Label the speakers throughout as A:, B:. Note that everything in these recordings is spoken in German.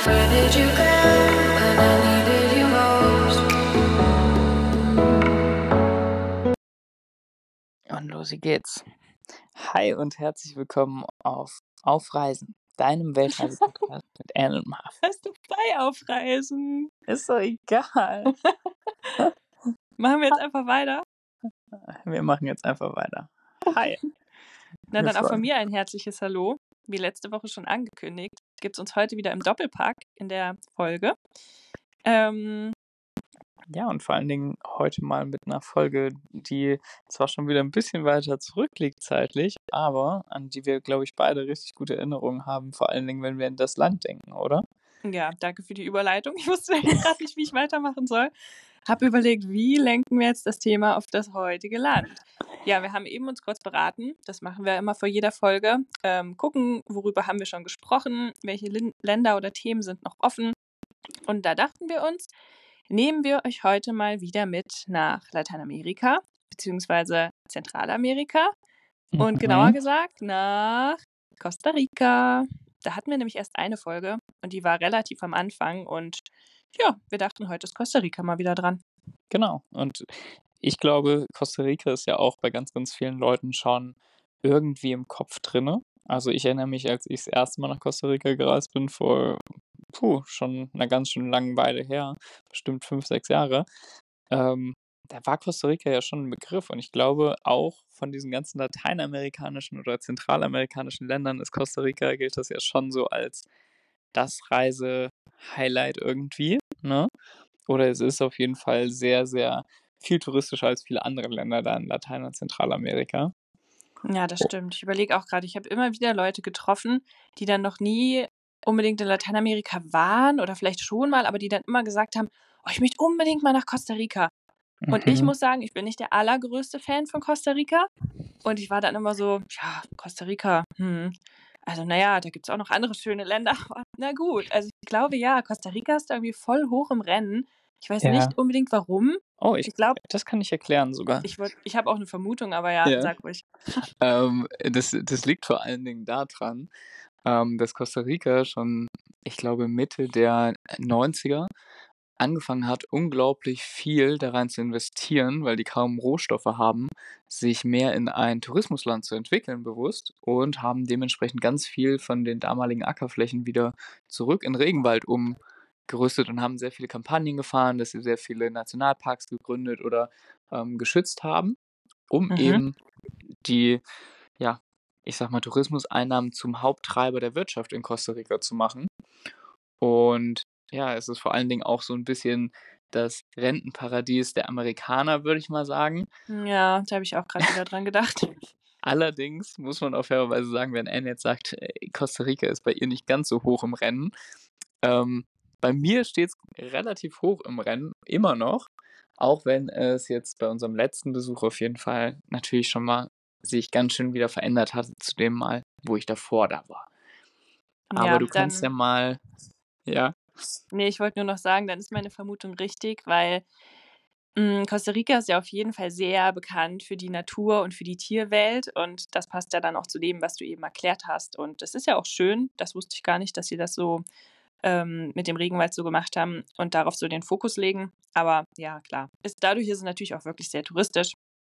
A: Where did you go when I needed you most?
B: Und los geht's. Hi und herzlich willkommen auf Reisen, deinem Weltreise-Podcast mit Anne und Marv.
C: Hast du frei aufreisen?
B: Ist doch egal.
C: Machen wir jetzt einfach weiter?
B: Wir machen jetzt einfach weiter. Hi.
C: Na,
B: Wir
C: dann auch von
B: freuen
C: mir ein herzliches Hallo. Wie letzte Woche schon angekündigt, gibt es uns heute wieder im Doppelpack in der Folge.
B: Ja, und vor allen Dingen heute mal mit einer Folge, die zwar schon wieder ein bisschen weiter zurückliegt zeitlich, aber an die wir, glaube ich, beide richtig gute Erinnerungen haben, vor allen Dingen, wenn wir an das Land denken, oder?
C: Ja, danke für die Überleitung. Ich wusste gerade nicht, wie ich weitermachen soll. Habe überlegt, wie lenken wir jetzt das Thema auf das heutige Land? Ja, wir haben eben uns kurz beraten. Das machen wir immer vor jeder Folge. Gucken, worüber haben wir schon gesprochen, welche Länder oder Themen sind noch offen. Und da dachten wir uns, nehmen wir euch heute mal wieder mit nach Lateinamerika beziehungsweise Zentralamerika und genauer gesagt nach Costa Rica. Da hatten wir nämlich erst eine Folge und die war relativ am Anfang und ja, wir dachten, heute ist Costa Rica mal wieder dran.
B: Genau. Und ich glaube, Costa Rica ist ja auch bei ganz, ganz vielen Leuten schon irgendwie im Kopf drinne. Also ich erinnere mich, als ich das erste Mal nach Costa Rica gereist bin, vor schon einer ganz schön langen Weile her, bestimmt 5, 6 Jahre, da war Costa Rica ja schon ein Begriff. Und ich glaube, auch von diesen ganzen lateinamerikanischen oder zentralamerikanischen Ländern ist Costa Rica, gilt das ja schon so als das Reise-Highlight irgendwie, ne? Oder es ist auf jeden Fall sehr, sehr viel touristischer als viele andere Länder da in Latein- und Zentralamerika.
C: Ja, das stimmt. Ich überlege auch gerade, ich habe immer wieder Leute getroffen, die dann noch nie unbedingt in Lateinamerika waren oder vielleicht schon mal, aber die dann immer gesagt haben, oh, ich möchte unbedingt mal nach Costa Rica. Und ich muss sagen, ich bin nicht der allergrößte Fan von Costa Rica. Und ich war dann immer so, ja, Costa Rica, also naja, da gibt es auch noch andere schöne Länder, aber na gut. Also ich glaube, ja, Costa Rica ist da irgendwie voll hoch im Rennen. Ich weiß
B: Ja.
C: nicht unbedingt warum.
B: Oh,
C: Ich glaube,
B: das kann ich erklären sogar.
C: ich habe auch eine Vermutung, aber ja,
B: Ja.
C: sag ruhig.
B: Das liegt vor allen Dingen daran, dass Costa Rica schon, ich glaube, Mitte der 90er angefangen hat, unglaublich viel da rein zu investieren, weil die kaum Rohstoffe haben, sich mehr in ein Tourismusland zu entwickeln bewusst und haben dementsprechend ganz viel von den damaligen Ackerflächen wieder zurück in Regenwald umgerüstet und haben sehr viele Kampagnen gefahren, dass sie sehr viele Nationalparks gegründet oder geschützt haben, um eben die, ja, ich sag mal, Tourismuseinnahmen zum Haupttreiber der Wirtschaft in Costa Rica zu machen. Und ja, es ist vor allen Dingen auch so ein bisschen das Rentenparadies der Amerikaner, würde ich mal sagen.
C: Ja, da habe ich auch gerade wieder dran gedacht.
B: Allerdings muss man auch fairerweise sagen, wenn Anne jetzt sagt, Costa Rica ist bei ihr nicht ganz so hoch im Rennen. Bei mir steht es relativ hoch im Rennen, immer noch, auch wenn es jetzt bei unserem letzten Besuch auf jeden Fall natürlich schon mal sich ganz schön wieder verändert hat zu dem Mal, wo ich davor da war. Aber
C: Ja,
B: du kannst ja mal, ja.
C: Nee, ich wollte nur noch sagen, dann ist meine Vermutung richtig, weil Costa Rica ist ja auf jeden Fall sehr bekannt für die Natur und für die Tierwelt und das passt ja dann auch zu dem, was du eben erklärt hast. Und das ist ja auch schön, das wusste ich gar nicht, dass sie das so mit dem Regenwald so gemacht haben und darauf so den Fokus legen. Aber ja, klar, dadurch ist es natürlich auch wirklich sehr touristisch.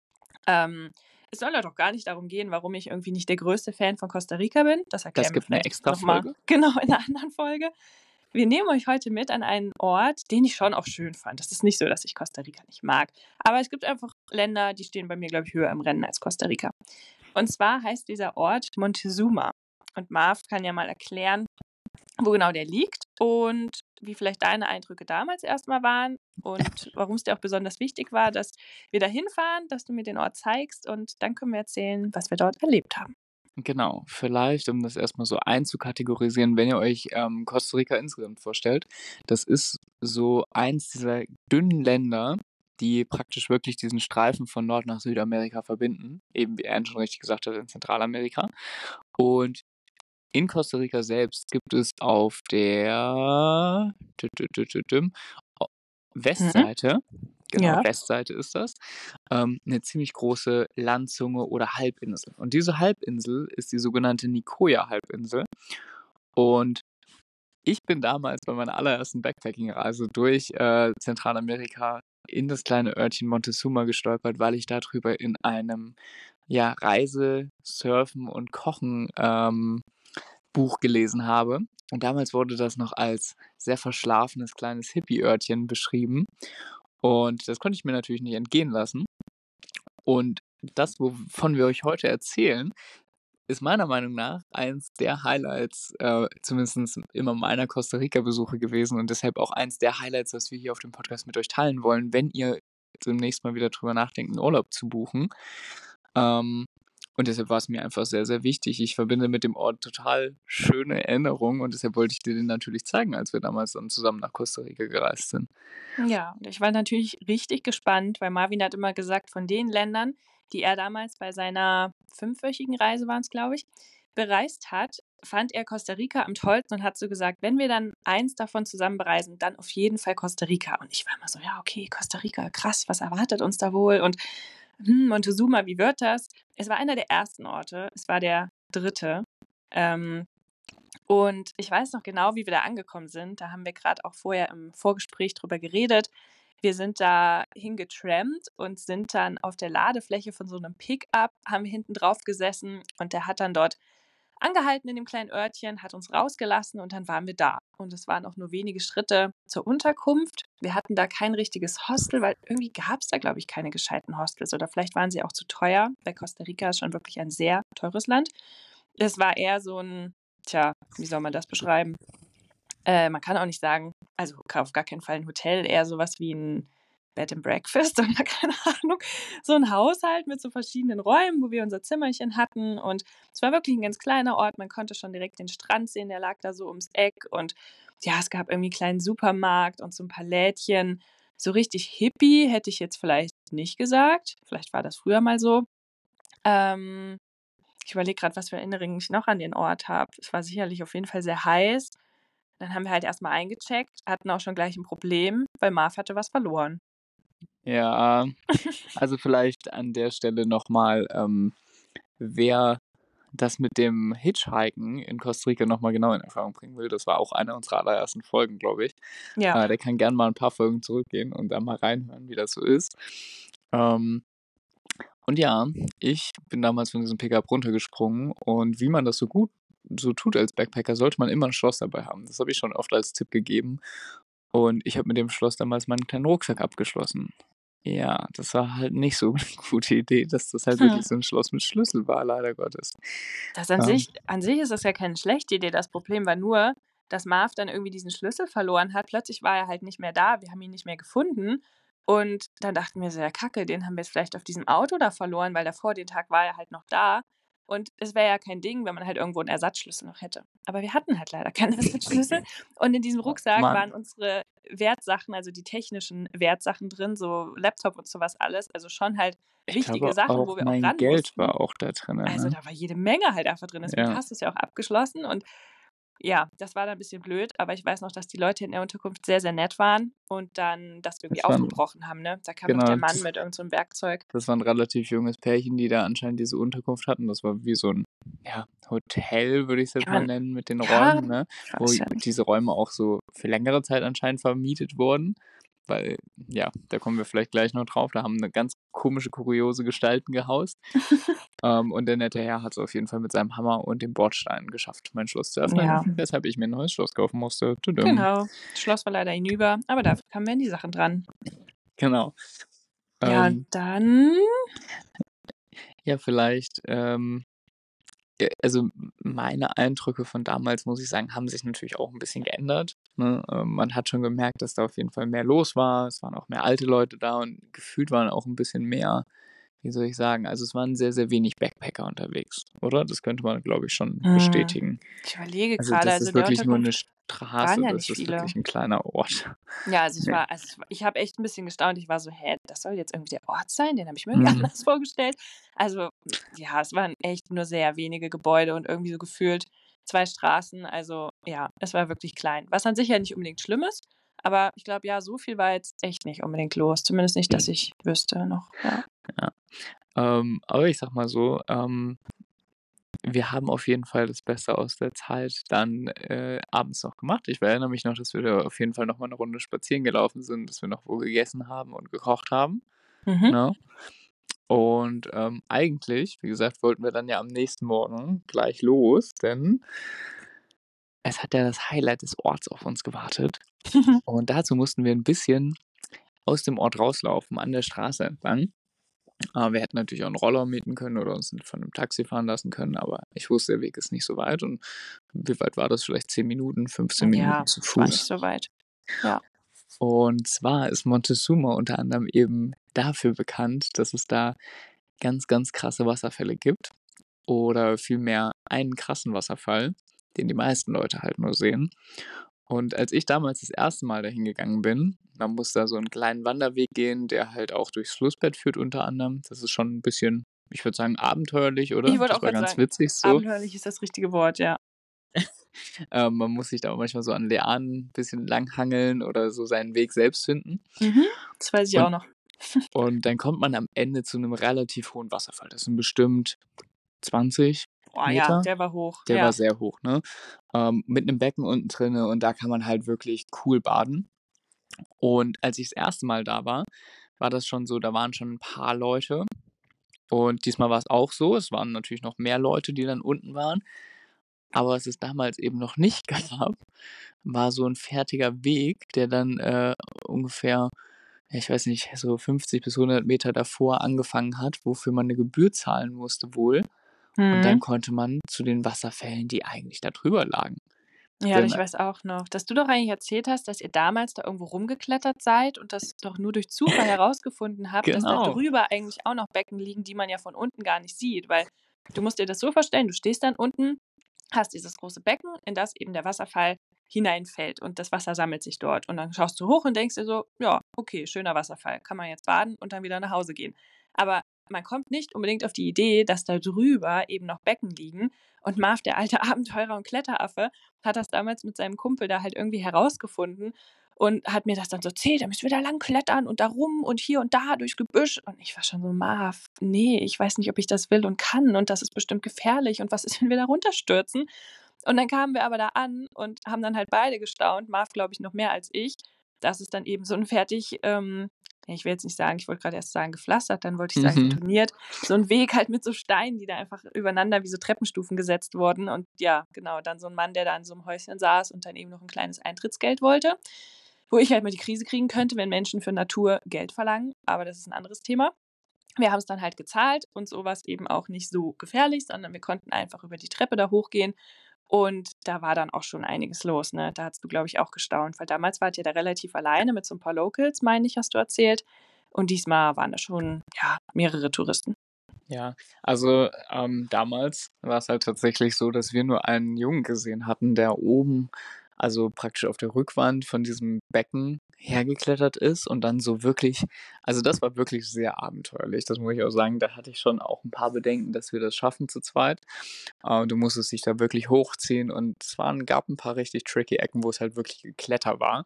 C: Es soll ja doch gar nicht darum gehen, warum ich irgendwie nicht der größte Fan von Costa Rica bin. Das erklären wir
B: gibt eine
C: vielleicht
B: extra
C: nochmal
B: Folge.
C: genau in einer anderen Folge. Wir nehmen euch heute mit an einen Ort, den ich schon auch schön fand. Das ist nicht so, dass ich Costa Rica nicht mag. Aber es gibt einfach Länder, die stehen bei mir, glaube ich, höher im Rennen als Costa Rica. Und zwar heißt dieser Ort Montezuma. Und Marv kann ja mal erklären, wo genau der liegt und wie vielleicht deine Eindrücke damals erstmal waren und warum es dir auch besonders wichtig war, dass wir da hinfahren, dass du mir den Ort zeigst und dann können wir erzählen, was wir dort erlebt haben.
B: Genau, vielleicht, um das erstmal so einzukategorisieren, wenn ihr euch Costa Rica insgesamt vorstellt, das ist so eins dieser dünnen Länder, die praktisch wirklich diesen Streifen von Nord nach Südamerika verbinden, eben wie Anne schon richtig gesagt hat, in Zentralamerika. Und in Costa Rica selbst gibt es auf der Westseite, genau,
C: Ja.
B: Westseite ist das, eine ziemlich große Landzunge oder Halbinsel. Und diese Halbinsel ist die sogenannte Nicoya-Halbinsel. Und ich bin damals bei meiner allerersten Backpacking-Reise durch Zentralamerika in das kleine Örtchen Montezuma gestolpert, weil ich darüber in einem Reise-, Surfen- und Kochen Buch gelesen habe. Und damals wurde das noch als sehr verschlafenes kleines Hippie-Örtchen beschrieben. Und das konnte ich mir natürlich nicht entgehen lassen. Und das, wovon wir euch heute erzählen, ist meiner Meinung nach eins der Highlights, zumindest immer meiner Costa Rica-Besuche gewesen und deshalb auch eins der Highlights, was wir hier auf dem Podcast mit euch teilen wollen, wenn ihr demnächst mal wieder drüber nachdenkt, einen Urlaub zu buchen. Und deshalb war es mir einfach sehr, sehr wichtig. Ich verbinde mit dem Ort total schöne Erinnerungen und deshalb wollte ich dir den natürlich zeigen, als wir damals dann zusammen nach Costa Rica gereist sind.
C: Ja, und ich war natürlich richtig gespannt, weil Marvin hat immer gesagt, von den Ländern, die er damals bei seiner 5-wöchigen Reise waren es, glaube ich, bereist hat, fand er Costa Rica am tollsten und hat so gesagt, wenn wir dann eins davon zusammen bereisen, dann auf jeden Fall Costa Rica. Und ich war immer so, ja, okay, Costa Rica, krass, was erwartet uns da wohl? Und Montezuma, wie wird das? Es war einer der ersten Orte, es war der 3. Und ich weiß noch genau, wie wir da angekommen sind. Da haben wir gerade auch vorher im Vorgespräch drüber geredet. Wir sind da hingetrampt und sind dann auf der Ladefläche von so einem Pickup, haben wir hinten drauf gesessen und der hat dann dort angehalten in dem kleinen Örtchen, hat uns rausgelassen und dann waren wir da. Und es waren auch nur wenige Schritte zur Unterkunft. Wir hatten da kein richtiges Hostel, weil irgendwie gab es da, glaube ich, keine gescheiten Hostels oder vielleicht waren sie auch zu teuer, weil Costa Rica ist schon wirklich ein sehr teures Land. Es war eher so ein, wie soll man das beschreiben? Man kann auch nicht sagen, also auf gar keinen Fall ein Hotel, eher sowas wie ein Bed and Breakfast oder keine Ahnung. So ein Haushalt mit so verschiedenen Räumen, wo wir unser Zimmerchen hatten. Und es war wirklich ein ganz kleiner Ort. Man konnte schon direkt den Strand sehen, der lag da so ums Eck. Und ja, es gab irgendwie einen kleinen Supermarkt und so ein paar Lädchen. So richtig hippie hätte ich jetzt vielleicht nicht gesagt. Vielleicht war das früher mal so. Ich überlege gerade, was für Erinnerungen ich noch an den Ort habe. Es war sicherlich auf jeden Fall sehr heiß. Dann haben wir halt erstmal eingecheckt, hatten auch schon gleich ein Problem, weil Marv hatte was verloren.
B: Ja, also vielleicht an der Stelle nochmal, wer das mit dem Hitchhiken in Costa Rica nochmal genau in Erfahrung bringen will, das war auch eine unserer allerersten Folgen, glaube ich.
C: Ja.
B: Der kann gerne mal ein paar Folgen zurückgehen und da mal reinhören, wie das so ist. Und ja, ich bin damals von diesem Pickup runtergesprungen und wie man das so tut als Backpacker, sollte man immer ein Schloss dabei haben. Das habe ich schon oft als Tipp gegeben. Und ich habe mit dem Schloss damals meinen kleinen Rucksack abgeschlossen. Ja, das war halt nicht so eine gute Idee, dass das halt wirklich so ein Schloss mit Schlüssel war, leider Gottes.
C: Das
B: Ähm,
C: an sich ist das ja keine schlechte Idee. Das Problem war nur, dass Marv dann irgendwie diesen Schlüssel verloren hat. Plötzlich war er halt nicht mehr da. Wir haben ihn nicht mehr gefunden. Und dann dachten wir so, ja, Kacke, den haben wir jetzt vielleicht auf diesem Auto da verloren, weil davor den Tag war er halt noch da. Und es wäre ja kein Ding, wenn man halt irgendwo einen Ersatzschlüssel noch hätte. Aber wir hatten halt leider keinen Ersatzschlüssel. Und in diesem Rucksack
B: Mann,
C: waren unsere Wertsachen, also die technischen Wertsachen drin, so Laptop und sowas alles. Also schon halt
B: ich
C: wichtige
B: glaube
C: Sachen,
B: auch
C: wo wir auch
B: mein
C: ran
B: Geld
C: mussten.
B: war auch da drin,
C: Also
B: ne?
C: da war jede Menge halt einfach drin. Deswegen
B: Ja,
C: hast du es ja auch abgeschlossen. Und ja, das war dann ein bisschen blöd. Aber ich weiß noch, dass die Leute in der Unterkunft sehr, sehr nett waren und dann das irgendwie
B: das waren,
C: aufgebrochen haben. Ne? Da kam noch
B: genau,
C: der Mann mit irgend so einem Werkzeug.
B: das war ein relativ junges Pärchen, die da anscheinend diese Unterkunft hatten. Das war wie so ein Hotel, würde ich es jetzt
C: Ja,
B: mal nennen, mit den
C: ja,
B: Räumen, ne?
C: ich
B: Wo
C: weiß ja nicht.
B: diese Räume auch so für längere Zeit anscheinend vermietet wurden. Weil, ja, da kommen wir vielleicht gleich noch drauf. Da haben eine ganz komische, kuriose Gestalten gehaust. Und der nette Herr hat es auf jeden Fall mit seinem Hammer und dem Bordstein geschafft, mein Schloss zu öffnen,
C: Ja,
B: weshalb ich mir ein neues Schloss kaufen musste. Tudum.
C: genau. Das Schloss war leider hinüber, aber dafür kamen wir an die Sachen dran.
B: Genau.
C: Ja, und dann.
B: Ja, vielleicht, also meine Eindrücke von damals, muss ich sagen, haben sich natürlich auch ein bisschen geändert. Ne? Man hat schon gemerkt, dass da auf jeden Fall mehr los war. Es waren auch mehr alte Leute da und gefühlt waren auch ein bisschen mehr, wie soll ich sagen, also es waren sehr, sehr wenig Backpacker unterwegs, oder? Das könnte man, glaube ich, schon bestätigen.
C: Ich überlege
B: Also
C: gerade,
B: das
C: also
B: ist
C: in der
B: wirklich nur eine
C: Unterkunft waren
B: Straße,
C: ja
B: das
C: nicht
B: ist
C: viele.
B: wirklich ein kleiner Ort.
C: Ja, also
B: Nee.
C: ich habe echt ein bisschen gestaunt. Ich war so, hä, das soll jetzt irgendwie der Ort sein? Den habe ich mir irgendwie
B: Mhm.
C: anders vorgestellt. Also, ja, es waren echt nur sehr wenige Gebäude und irgendwie so gefühlt 2 Straßen. Also, ja, es war wirklich klein. Was an sich ja nicht unbedingt schlimm ist, aber ich glaube, ja, so viel war jetzt echt nicht unbedingt los. Zumindest nicht, dass ich wüsste noch, ja.
B: Ja. Aber ich sag mal so, wir haben auf jeden Fall das Beste aus der Zeit dann abends noch gemacht. Ich erinnere mich noch, dass wir da auf jeden Fall noch mal 'ne Runde spazieren gelaufen sind, dass wir noch wo gegessen haben und gekocht haben,
C: Mhm.
B: ne? Und, eigentlich, wie gesagt, wollten wir dann ja am nächsten Morgen gleich los, denn es hat ja das Highlight des Orts auf uns gewartet. Und dazu mussten wir 'n bisschen aus dem Ort rauslaufen, an der Straße entlang. Wir hätten natürlich auch 'n Roller mieten können oder uns von 'nem Taxi fahren lassen können, aber ich wusste, der Weg ist nicht so weit und wie weit war das? Vielleicht 10 Minuten, 15
C: Ja,
B: Minuten zu
C: es war nicht
B: Fuß.
C: so weit. Ja.
B: Und zwar ist Montezuma unter anderem eben dafür bekannt, dass es da ganz, ganz krasse Wasserfälle gibt oder vielmehr einen krassen Wasserfall, den die meisten Leute halt nur sehen. Und als ich damals das erste Mal dahin gegangen bin, man muss da so 'n kleinen Wanderweg gehen, der halt auch durchs Flussbett führt unter anderem. Das ist schon 'n bisschen, ich würde sagen, abenteuerlich,
C: Ich
B: oder?
C: wollte
B: Das
C: auch
B: war
C: grad
B: ganz
C: sagen,
B: witzig so.
C: abenteuerlich ist das richtige Wort, ja.
B: Man muss sich da auch manchmal so an Lianen bisschen langhangeln oder so seinen Weg selbst finden.
C: Mhm, das weiß ich auch
B: Und
C: noch.
B: und dann kommt man am Ende zu 'nem relativ hohen Wasserfall. Das sind bestimmt 20
C: Boah, ja,
B: Meter.
C: der war hoch,
B: Der war
C: ja.
B: sehr hoch, ne? Mit 'nem Becken unten drinne und da kann man halt wirklich cool baden. Und als ich das erste Mal da war, war das schon so, da waren schon 'n paar Leute. Und diesmal war's auch so. Es waren natürlich noch mehr Leute, die dann unten waren. Aber was es damals eben noch nicht gab, war so 'n fertiger Weg, der dann, ungefähr, ja, ich weiß nicht, so 50 bis 100 Meter davor angefangen hat, wofür man 'ne Gebühr zahlen musste wohl. Und dann
C: Mhm.
B: konnte man zu den Wasserfällen, die eigentlich da drüber lagen.
C: Ja,
B: Denn
C: ich weiß auch noch, dass du doch eigentlich erzählt hast, dass ihr damals da irgendwo rumgeklettert seid und das doch nur durch Zufall herausgefunden habt, dass da
B: Genau.
C: drüber eigentlich auch noch Becken liegen, die man ja von unten gar nicht sieht. Weil du musst dir das so vorstellen, du stehst dann unten, hast dieses große Becken, in das eben der Wasserfall hineinfällt und das Wasser sammelt sich dort. Und dann schaust du hoch und denkst dir so: „Ja, okay, schöner Wasserfall, kann man jetzt baden und dann wieder nach Hause gehen.“ Aber man kommt nicht unbedingt auf die Idee, dass da drüber eben noch Becken liegen. Und Marv, der alte Abenteurer und Kletteraffe, hat das damals mit seinem Kumpel da halt irgendwie herausgefunden und hat mir das dann so erzählt: „Da müssen wir da lang klettern und da rum und hier und da durchs Gebüsch.“ Und ich war schon so: „Marv, ne, ich weiß nicht, ob ich das will und kann und das ist bestimmt gefährlich und was ist, wenn wir da runterstürzen?“ Und dann kamen wir aber da an und haben dann halt beide gestaunt, Marv, glaube ich, noch mehr als ich, dass es dann eben so 'n fertig, ja, ich will jetzt nicht sagen, ich wollte grad erst sagen gepflastert, dann wollte ich sagen
B: Mhm.
C: betoniert, so 'n Weg halt mit so Steinen, die da einfach übereinander wie so Treppenstufen gesetzt wurden. Und ja, genau, dann so 'n Mann, der da in so 'nem Häuschen saß und dann eben noch 'n kleines Eintrittsgeld wollte, wo ich halt mal die Krise kriegen könnte, wenn Menschen für Natur Geld verlangen, aber das ist 'n anderes Thema. Wir haben's dann halt gezahlt und so war's eben auch nicht so gefährlich, sondern wir konnten einfach über die Treppe da hochgehen und da war dann auch schon einiges los, ne? Da hattest du, glaube ich, auch gestaunt, weil damals wart ihr da relativ alleine mit so 'n paar Locals, meine ich, hast du erzählt. Und diesmal waren da schon, ja, mehrere Touristen.
B: Ja, also, damals war's halt tatsächlich so, dass wir nur einen Jungen gesehen hatten, der oben, also praktisch auf der Rückwand von diesem Becken hergeklettert ist und dann so wirklich, also das war wirklich sehr abenteuerlich, das muss ich auch sagen. Da hatte ich schon auch 'n paar Bedenken, dass wir das schaffen zu zweit. Du musstest dich da wirklich hochziehen und gab 'n paar richtig tricky Ecken, wo es halt wirklich Gekletter war.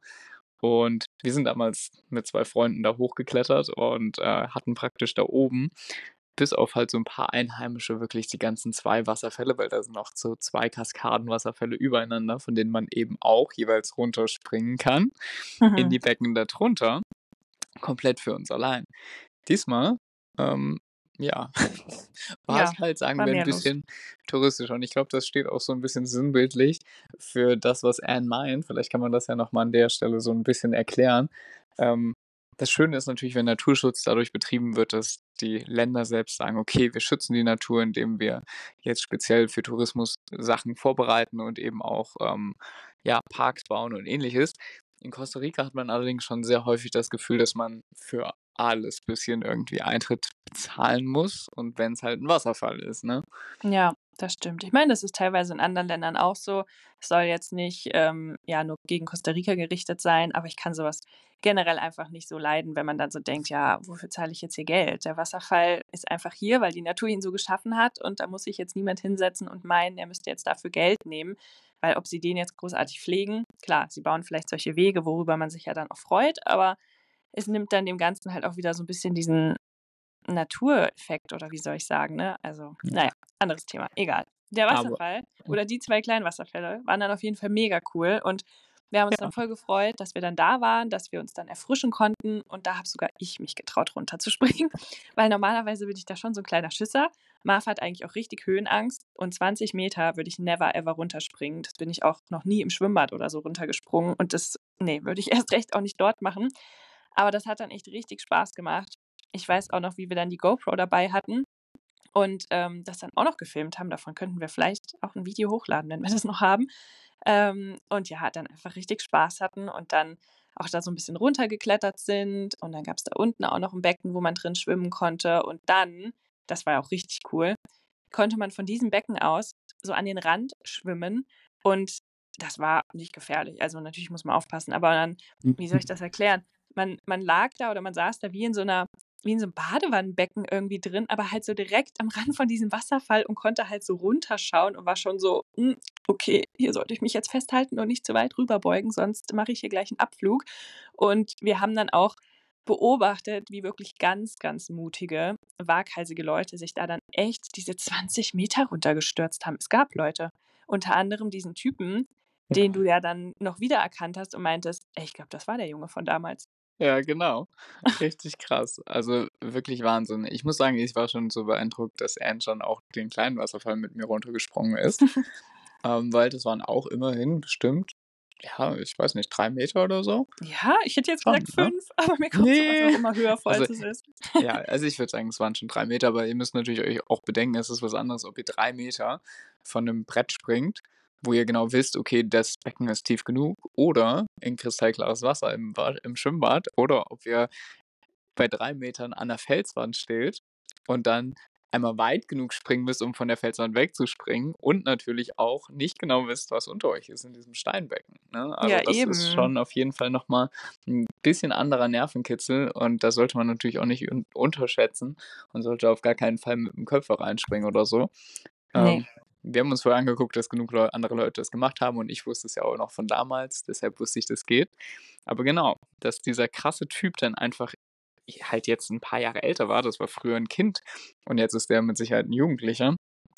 B: Und wir sind damals mit 2 Freunden da hochgeklettert und, hatten praktisch da oben, bis auf halt so 'n paar Einheimische, wirklich die ganzen 2 Wasserfälle, weil da sind noch so 2 Kaskadenwasserfälle übereinander, von denen man eben auch jeweils runterspringen kann in
C: Mhm.
B: die Becken da drunter, komplett für uns allein. Diesmal, ähm, ja, war's
C: Ja,
B: halt, sagen
C: war
B: wir, 'n
C: mehr los.
B: bisschen touristischer und ich glaube, das steht auch so 'n bisschen sinnbildlich für das, was Anne meint. Vielleicht kann man das ja noch mal an der Stelle so 'n bisschen erklären. Das Schöne ist natürlich, wenn Naturschutz dadurch betrieben wird, dass die Länder selbst sagen: „Okay, wir schützen die Natur, indem wir jetzt speziell für Tourismus Sachen vorbereiten und eben auch, ja, Parks bauen und Ähnliches.“ In Costa Rica hat man allerdings schon sehr häufig das Gefühl, dass man für alles bisschen irgendwie Eintritt bezahlen muss und wenn's halt 'n Wasserfall ist, ne?
C: Ja, das stimmt. Ich meine, das ist teilweise in anderen Ländern auch so. Es soll jetzt nicht, ja, nur gegen Costa Rica gerichtet sein, aber ich kann so was generell einfach nicht so leiden, wenn man dann so denkt: „Ja, wofür zahle ich jetzt hier Geld?“ Der Wasserfall ist einfach hier, weil die Natur ihn so geschaffen hat und da muss sich jetzt niemand hinsetzen und meinen, er müsste jetzt dafür Geld nehmen, weil ob sie den jetzt großartig pflegen, klar, sie bauen vielleicht solche Wege, worüber man sich ja dann auch freut, aber es nimmt dann dem Ganzen halt auch wieder so 'n bisschen diesen Natureffekt oder wie soll ich sagen, ne? Also, na ja,
B: Ja.
C: anderes Thema, egal. Der
B: Aber
C: Wasserfall oder die 2 kleinen Wasserfälle waren dann auf jeden Fall mega cool und wir haben uns dann
B: ja,
C: voll gefreut, dass wir dann da waren, dass wir uns dann erfrischen konnten und da habe sogar ich mich getraut, runterzuspringen, weil normalerweise bin ich da schon so ein kleiner Schisser. Marv hat eigentlich auch richtig Höhenangst und 20 Meter würde ich never ever runterspringen. Das bin ich auch noch nie im Schwimmbad oder so runtergesprungen und das, nee, würde ich erst recht auch nicht dort machen. Aber das hat dann echt richtig Spaß gemacht. Ich weiß auch noch, wie wir dann die GoPro dabei hatten und das dann auch noch gefilmt haben. Davon könnten wir vielleicht auch ein Video hochladen, wenn wir das noch haben. Und ja, dann einfach richtig Spaß hatten und dann auch da so ein bisschen runtergeklettert sind. Und dann gab es da unten auch noch ein Becken, wo man drin schwimmen konnte. Und dann, das war auch richtig cool, konnte man von diesem Becken aus so an den Rand schwimmen. Und das war nicht gefährlich. Also natürlich muss man aufpassen, aber dann, wie soll ich das erklären? Man lag da oder man saß da wie in so einem Badewannenbecken irgendwie drin, aber halt so direkt am Rand von diesem Wasserfall und konnte halt so runterschauen und war schon so, okay, hier sollte ich mich jetzt festhalten und nicht zu weit rüberbeugen, sonst mache ich hier gleich einen Abflug. Und wir haben dann auch beobachtet, wie wirklich ganz, ganz mutige, waghalsige Leute sich da dann echt diese 20 Meter runtergestürzt haben. Es gab Leute, unter anderem diesen Typen, den du ja dann noch wiedererkannt hast und meintest, ey, ich glaube, das war der Junge von damals.
B: ja, genau. Richtig krass. Also wirklich Wahnsinn. Ich muss sagen, ich war schon so beeindruckt, dass Anne schon auch den kleinen Wasserfall mit mir runtergesprungen ist. Weil das waren auch immerhin bestimmt, ja, ich weiß nicht, 3 Meter oder so.
C: Ja, ich hätte jetzt
B: Schon,
C: gesagt
B: ne?
C: 5, aber mir kommt sowas
B: Nee.
C: auch immer höher vor,
B: Also,
C: als es ist.
B: ja, also ich würde sagen, es waren schon 3 Meter, aber ihr müsst natürlich euch auch bedenken, es ist was anderes, ob ihr 3 Meter von einem Brett springt, wo ihr genau wisst, okay, das Becken ist tief genug, oder in kristallklares Wasser im Schwimmbad, oder ob ihr bei 3 Metern an der Felswand steht und dann einmal weit genug springen müsst, um von der Felswand wegzuspringen, und natürlich auch nicht genau wisst, was unter euch ist in diesem Steinbecken, ne? Also,
C: Ja,
B: das ist
C: eben.
B: schon auf jeden Fall noch mal 'n bisschen anderer Nervenkitzel, und das sollte man natürlich auch nicht unterschätzen und sollte auf gar keinen Fall mit dem Köpfer reinspringen oder so.
C: Nee.
B: Wir haben uns vorher angeguckt, dass genug andere Leute das gemacht haben, und ich wusste es ja auch noch von damals, deshalb wusste ich, das geht. Aber genau, dass dieser krasse Typ dann einfach halt jetzt ein paar Jahre älter war, das war früher ein Kind und jetzt ist der mit Sicherheit ein Jugendlicher,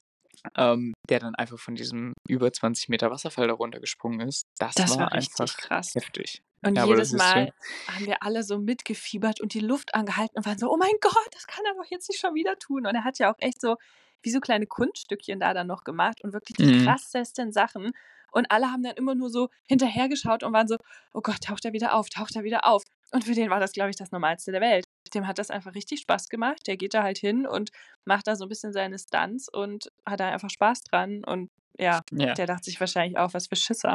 B: der dann einfach von diesem über 20 Meter Wasserfall da runtergesprungen ist. Das
C: Das
B: war
C: war richtig
B: einfach
C: krass.
B: heftig.
C: Und
B: Ja, aber
C: jedes
B: das ist
C: Mal haben wir alle so mitgefiebert und die Luft angehalten und waren so: „Oh mein Gott, das kann er doch jetzt nicht schon wieder tun.“ Und er hat ja auch echt so wie so kleine Kunststückchen da dann noch gemacht und wirklich die
B: mhm.
C: krassesten Sachen. Und alle haben dann immer nur so hinterhergeschaut und waren so: „Oh Gott, taucht er wieder auf, taucht er wieder auf.“ Und für den war das, glaube ich, das Normalste der Welt. Dem hat das einfach richtig Spaß gemacht. Der geht da halt hin und macht da so ein bisschen seine Stunts und hat da einfach Spaß dran. Und ja,
B: Ja.
C: der dachte sich wahrscheinlich auch: „Was für Schisser.“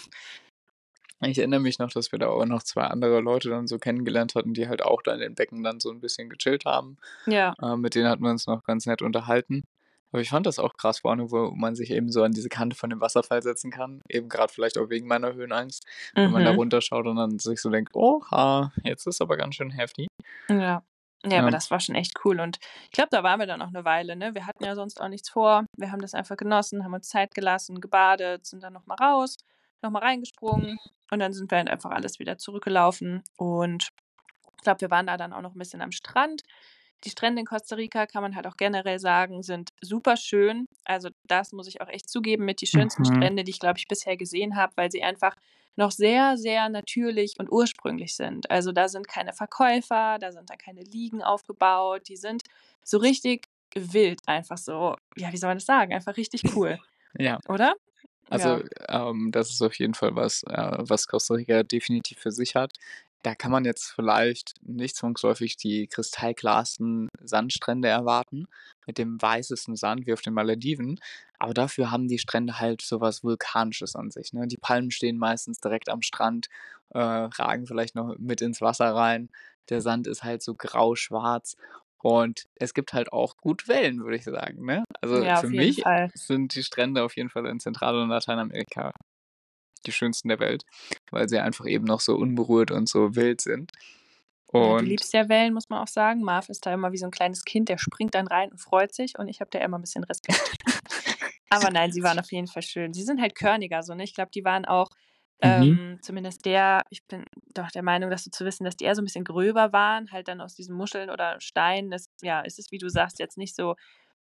B: Ich erinnere mich noch, dass wir da auch noch 2 andere Leute dann so kennengelernt hatten, die halt auch da in den Becken dann so ein bisschen gechillt haben.
C: Ja.
B: Mit denen hatten wir uns noch ganz nett unterhalten. Aber ich fand das auch krass vorne, wo man sich eben so an diese Kante von dem Wasserfall setzen kann, eben gerade vielleicht auch wegen meiner Höhenangst, wenn man da
C: Mhm.
B: runterschaut und dann sich so denkt: „Oha, jetzt ist aber ganz schön heftig."
C: Ja. Ja, aber
B: Ja,
C: das war schon echt cool und ich glaube, da waren wir dann auch 'ne Weile, ne? Wir hatten ja sonst auch nichts vor. Wir haben das einfach genossen, haben uns Zeit gelassen, gebadet, sind dann noch mal raus, noch mal reingesprungen und dann sind wir halt einfach alles wieder zurückgelaufen und ich glaube, wir waren da dann auch noch 'n bisschen am Strand. Die Strände in Costa Rica, kann man halt auch generell sagen, sind super schön. Also, das muss ich auch echt zugeben, mit die schönsten
B: mhm.
C: Strände, die ich, glaube ich, bisher gesehen habe, weil sie einfach noch sehr, sehr natürlich und ursprünglich sind. Also, da sind keine Verkäufer, da sind dann keine Liegen aufgebaut, die sind so richtig wild, einfach so, ja, wie soll man das sagen? Einfach richtig cool,
B: Ja.
C: oder?
B: Also,
C: Ja.
B: das ist auf jeden Fall was, was Costa Rica definitiv für sich hat. Da kann man jetzt vielleicht nicht zwangsläufig die kristallklarsten Sandstrände erwarten, mit dem weißesten Sand wie auf den Malediven, aber dafür haben die Strände halt so was Vulkanisches an sich, ne? Die Palmen stehen meistens direkt am Strand, ragen vielleicht noch mit ins Wasser rein. Der Sand ist halt so grau-schwarz, und es gibt halt auch gut Wellen, würde ich sagen, ne? Also,
C: Ja,
B: für
C: auf jeden
B: mich
C: Fall.
B: sind die Strände auf jeden Fall in Zentral- und Lateinamerika die schönsten der Welt, weil sie einfach eben noch so unberührt und so wild sind.
C: Ja, du
B: Und
C: liebst ja Wellen, muss man auch sagen. Marv ist da immer wie so 'n kleines Kind, der springt dann rein und freut sich und ich habe da immer 'n bisschen Respekt. Aber nein, sie waren auf jeden Fall schön. Sie sind halt körniger so, ne? Ich glaube, die waren auch,
B: mhm.
C: zumindest der ich bin doch der Meinung, das so zu wissen, dass die eher so 'n bisschen gröber waren, halt dann aus diesen Muscheln oder Steinen. Das ja, es ist, wie du sagst, jetzt nicht so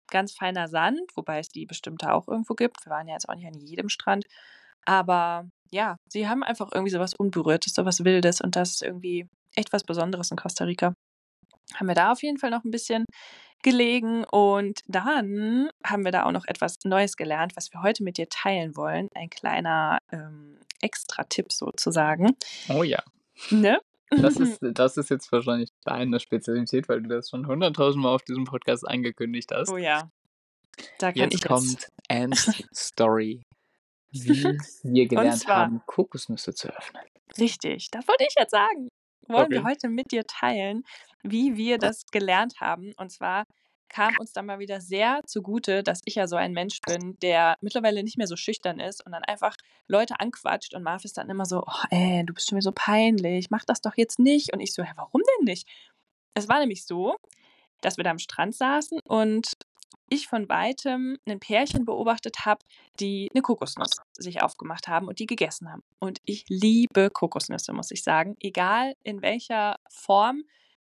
C: ganz feiner Sand, wobei es die bestimmt da auch irgendwo gibt. Wir waren ja jetzt auch nicht an jedem Strand. Aber ja, sie haben einfach irgendwie so was Unberührtes, so was Wildes und das ist irgendwie echt was Besonderes in Costa Rica. Haben wir da auf jeden Fall noch ein bisschen gelegen und dann haben wir da auch noch etwas Neues gelernt, was wir heute mit dir teilen wollen. Ein kleiner Extra-Tipp sozusagen.
B: Oh ja.
C: Ne?
B: Das ist jetzt wahrscheinlich deine Spezialität, weil du das schon 100.000 Mal auf diesem Podcast angekündigt hast.
C: Oh ja, da kann ich
B: Jetzt kommt Anns Story, wie wir gelernt
C: zwar-
B: haben, Kokosnüsse zu öffnen.
C: Richtig, das wollte ich jetzt sagen. Wollen wir
B: Okay.
C: heute mit dir teilen, wie wir das gelernt haben. Und zwar kam uns dann mal wieder sehr zugute, dass ich ja so ein Mensch bin, der mittlerweile nicht mehr so schüchtern ist und dann einfach Leute anquatscht und Marv ist dann immer so, oh, du bist schon mir so peinlich, mach das doch jetzt nicht. Und ich so, warum denn nicht? Es war nämlich so, dass wir da am Strand saßen und ich von weitem ein Pärchen beobachtet habe, die eine Kokosnuss sich aufgemacht haben und die gegessen haben. Und ich liebe Kokosnüsse, muss ich sagen. Egal in welcher Form,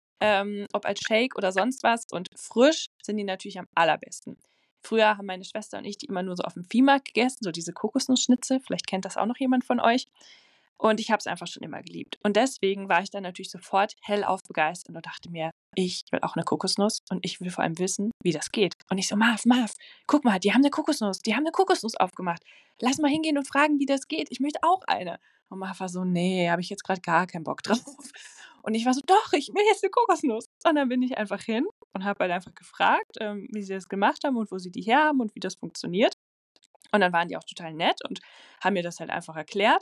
C: ob als Shake oder sonst was. Und frisch sind die natürlich am allerbesten. Früher haben meine Schwester und ich die immer nur so auf dem Viehmarkt gegessen, so diese Kokosnussschnitzel. Vielleicht kennt das auch noch jemand von euch. Und ich habe es einfach schon immer geliebt. Und deswegen war ich dann natürlich sofort hellauf begeistert und dachte mir, ich will auch eine Kokosnuss und ich will vor allem wissen, wie das geht. Und ich so, Marv, guck mal, die haben eine Kokosnuss aufgemacht. Lass mal hingehen und fragen, wie das geht. Ich möchte auch eine. Und Marv war so, nee, habe ich jetzt gerade gar keinen Bock drauf. Und ich war so, doch, ich will jetzt eine Kokosnuss. Und dann bin ich einfach hin und habe halt einfach gefragt, wie sie das gemacht haben und wo sie die her haben und wie das funktioniert. Und dann waren die auch total nett und haben mir das halt einfach erklärt.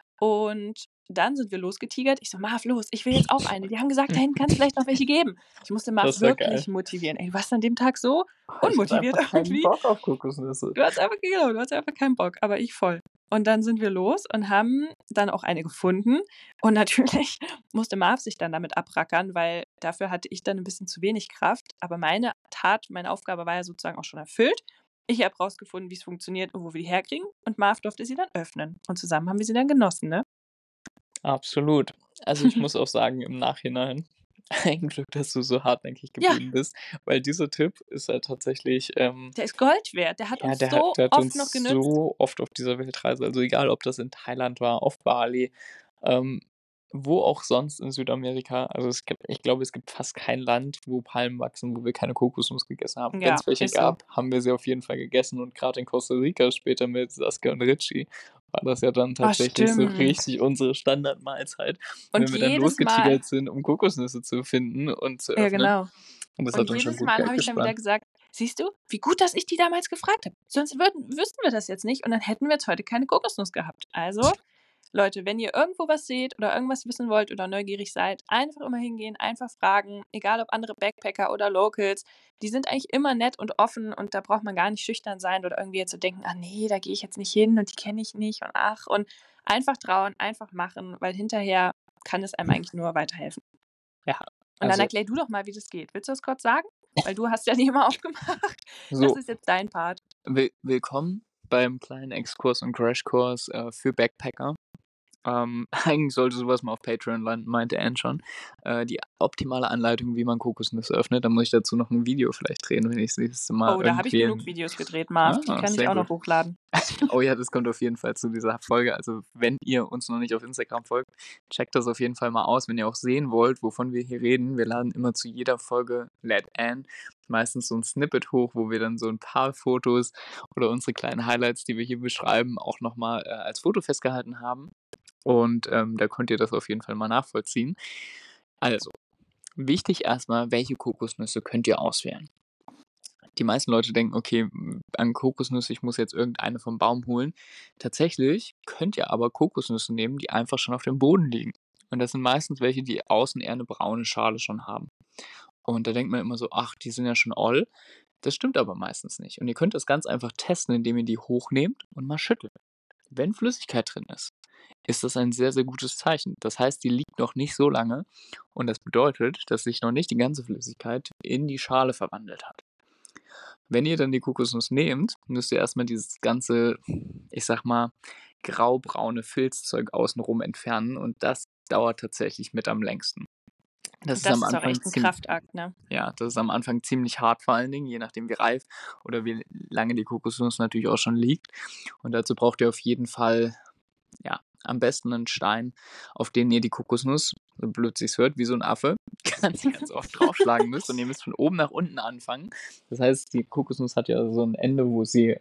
C: Und dann sind wir losgetigert. Ich so, Marv, los, ich will jetzt auch eine. Die haben gesagt, da hinten kannst du vielleicht noch welche geben. Ich musste Marv
B: Das ist ja
C: wirklich
B: geil.
C: motivieren. Ey, du warst an dem Tag so
B: Ich
C: unmotiviert
B: hab einfach keinen
C: irgendwie.
B: Bock auf Kokosnüsse.
C: Du hast einfach keinen Bock, aber ich voll. Und dann sind wir los und haben dann auch eine gefunden. Und natürlich musste Marv sich dann damit abrackern, weil dafür hatte ich dann ein bisschen zu wenig Kraft. Aber meine Aufgabe war ja sozusagen auch schon erfüllt. Ich habe rausgefunden, wie es funktioniert und wo wir die herkriegen. Und Marv durfte sie dann öffnen. Und zusammen haben wir sie dann genossen, ne?
B: Absolut. Also ich muss auch sagen, im Nachhinein, ein Glück, dass du so hartnäckig
C: Ja.
B: geblieben bist, weil dieser Tipp ist halt tatsächlich,
C: Der ist Gold wert. Der hat
B: ja,
C: uns
B: der
C: so
B: hat
C: oft
B: uns
C: noch genützt.
B: so oft auf dieser Weltreise, also egal, ob das in Thailand war, auf Bali, wo auch sonst in Südamerika, also ich glaube, es gibt fast kein Land, wo Palmen wachsen, wo wir keine Kokosnuss gegessen haben. Wenn
C: Ja,
B: es welche
C: ist so.
B: gab, haben wir sie auf jeden Fall gegessen und gerade in Costa Rica später mit Saskia und Richie war das ja dann tatsächlich so
C: stimmt.
B: richtig unsere Standardmahlzeit,
C: Und
B: wenn wir dann
C: jedes Mal,
B: losgetigert sind, um Kokosnüsse zu finden und zu
C: ja
B: öffnen.
C: genau.
B: Und das
C: Und
B: hat uns schon
C: jedes
B: gut
C: Mal
B: Geld
C: habe ich dann wieder
B: gespart.
C: gesagt, siehst du, wie gut, dass ich die damals gefragt habe. Sonst wüssten wir das jetzt nicht und dann hätten wir jetzt heute keine Kokosnuss gehabt. Also, Leute, wenn ihr irgendwo was seht oder irgendwas wissen wollt oder neugierig seid, einfach immer hingehen, einfach fragen, egal ob andere Backpacker oder Locals, die sind eigentlich immer nett und offen und da braucht man gar nicht schüchtern sein oder irgendwie jetzt so denken, ah nee, da gehe ich jetzt nicht hin und die kenne ich nicht und ach und einfach trauen, einfach machen, weil hinterher kann es einem eigentlich nur weiterhelfen.
B: Ja,
C: Und dann
B: also
C: erklär du doch mal, wie das geht. Willst du das kurz sagen? Weil du hast ja die immer aufgemacht. Das
B: so,
C: ist jetzt dein Part.
B: willkommen beim kleinen Exkurs und Crashkurs für Backpacker. Eigentlich sollte sowas mal auf Patreon landen, meinte Anne schon. Die optimale Anleitung, wie man Kokosnüsse öffnet. Da muss ich dazu noch ein Video vielleicht drehen, wenn ich das nächste Mal
C: Oh, da habe ich
B: irgendwie
C: genug Videos gedreht, Marv. Die kann ich
B: sehr
C: auch noch
B: gut.
C: hochladen.
B: Oh ja, das kommt auf jeden Fall zu dieser Folge. Also wenn ihr uns noch nicht auf Instagram folgt, checkt das auf jeden Fall mal aus. Wenn ihr auch sehen wollt, wovon wir hier reden, wir laden immer zu jeder Folge Let Anne meistens so ein Snippet hoch, wo wir dann so ein paar Fotos oder unsere kleinen Highlights, die wir hier beschreiben, auch nochmal als Foto festgehalten haben. Und da könnt ihr das auf jeden Fall mal nachvollziehen. Also, wichtig erstmal, welche Kokosnüsse könnt ihr auswählen? Die meisten Leute denken, okay, an Kokosnüsse, ich muss jetzt irgendeine vom Baum holen. Tatsächlich könnt ihr aber Kokosnüsse nehmen, die einfach schon auf dem Boden liegen. Und das sind meistens welche, die außen eher eine braune Schale schon haben. Und da denkt man immer so, ach, die sind ja schon all. Das stimmt aber meistens nicht. Und ihr könnt das ganz einfach testen, indem ihr die hochnehmt und mal schüttelt. Wenn Flüssigkeit drin ist das ein sehr, sehr gutes Zeichen. Das heißt, die liegt noch nicht so lange und das bedeutet, dass sich noch nicht die ganze Flüssigkeit in die Schale verwandelt hat. Wenn ihr dann die Kokosnuss nehmt, müsst ihr erstmal dieses ganze, ich sag mal, graubraune Filzzeug außenrum entfernen und das dauert tatsächlich mit am längsten. Das ist
C: Das
B: am
C: ist auch
B: Anfang
C: echt ein Kraftakt, ne?
B: das ist am Anfang ziemlich hart vor allen Dingen, je nachdem wie reif oder wie lange die Kokosnuss natürlich auch schon liegt. Und dazu braucht ihr auf jeden Fall, ja, am besten einen Stein, auf den ihr die Kokosnuss, so blöd sich's hört, wie so ein Affe, ganz oft draufschlagen müsst und ihr müsst von oben nach unten anfangen. Das heißt, die Kokosnuss hat ja so ein Ende, wo sie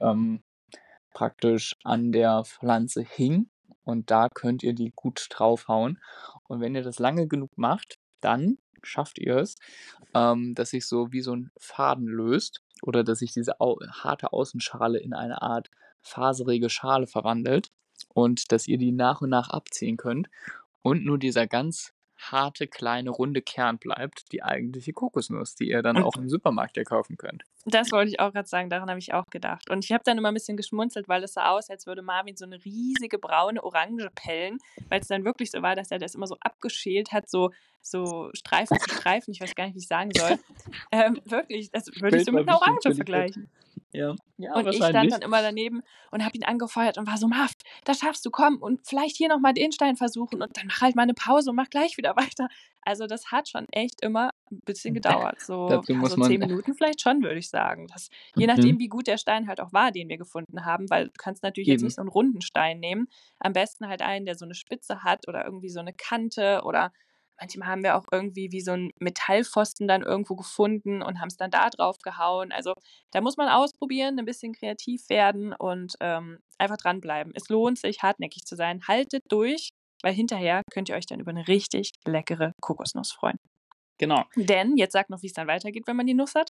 B: praktisch an der Pflanze hing und da könnt ihr die gut draufhauen. Und wenn ihr das lange genug macht, dann schafft ihr es, dass sich so wie so ein Faden löst oder dass sich diese harte Außenschale in eine Art faserige Schale verwandelt und dass ihr die nach und nach abziehen könnt und nur dieser ganz harte, kleine, runde Kern bleibt, die eigentliche Kokosnuss, die ihr dann
C: Und
B: auch im Supermarkt ja kaufen könnt.
C: das wollte ich auch gerade sagen, daran habe ich auch gedacht. Und ich habe dann immer ein bisschen geschmunzelt, weil es sah aus, als würde Marvin so eine riesige braune Orange pellen, weil es dann wirklich so war, dass er das immer so abgeschält hat, so Streifen für Streifen, ich weiß gar nicht, wie ich sagen soll. Wirklich, das würde ich
B: Bild
C: so
B: war
C: mit einer
B: wichtig
C: Orange
B: für die Kette.
C: vergleichen.
B: Ja,
C: Und ich stand dann immer daneben und habe ihn angefeuert und war so, Marv, das schaffst du, komm und vielleicht hier nochmal den Stein versuchen und dann mach halt mal eine Pause und mach gleich wieder weiter. Also das hat schon echt immer ein bisschen gedauert, so,
B: Dazu
C: ja,
B: muss
C: so
B: man
C: 10 Minuten vielleicht schon, würde ich sagen. Je
B: Mhm.
C: nachdem, wie gut der Stein halt auch war, den wir gefunden haben, weil du kannst natürlich jetzt
B: Eben.
C: nicht so einen runden Stein nehmen. Am besten halt einen, der so eine Spitze hat oder irgendwie so eine Kante oder manchmal haben wir auch irgendwie wie so einen Metallpfosten dann irgendwo gefunden und haben es dann da drauf gehauen. Also da muss man ausprobieren, ein bisschen kreativ werden und einfach dranbleiben. Es lohnt sich, hartnäckig zu sein. Haltet durch, weil hinterher könnt ihr euch dann über eine richtig leckere Kokosnuss freuen.
B: Genau.
C: Denn, jetzt sag noch, wie es dann weitergeht, wenn man die Nuss hat.